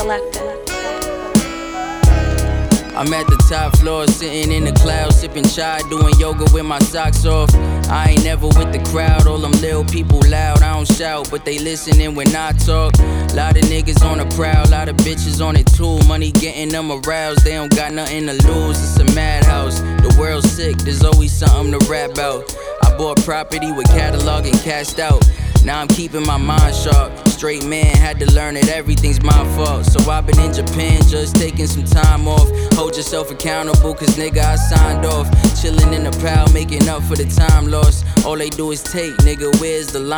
selected. I'm at the top floor, sitting in the clouds, sipping chai, doing yoga with my socks off. I ain't never with the crowd, all them little people loud. I don't shout, but they listening when I talk. Lot of niggas on the prowl, lot of bitches on it too. Money getting them aroused, they don't got nothing to lose. It's a madhouse, the world's sick, there's always something to rap about. I bought property with catalog and cashed out. Now I'm keeping my mind sharp. Straight man, had to learn that everything's my fault. So I've been in Japan, just taking some time off. Hold yourself accountable, cause nigga I signed off. Chillin' in the pal, making up for the time lost. All they do is take, nigga, where's the line?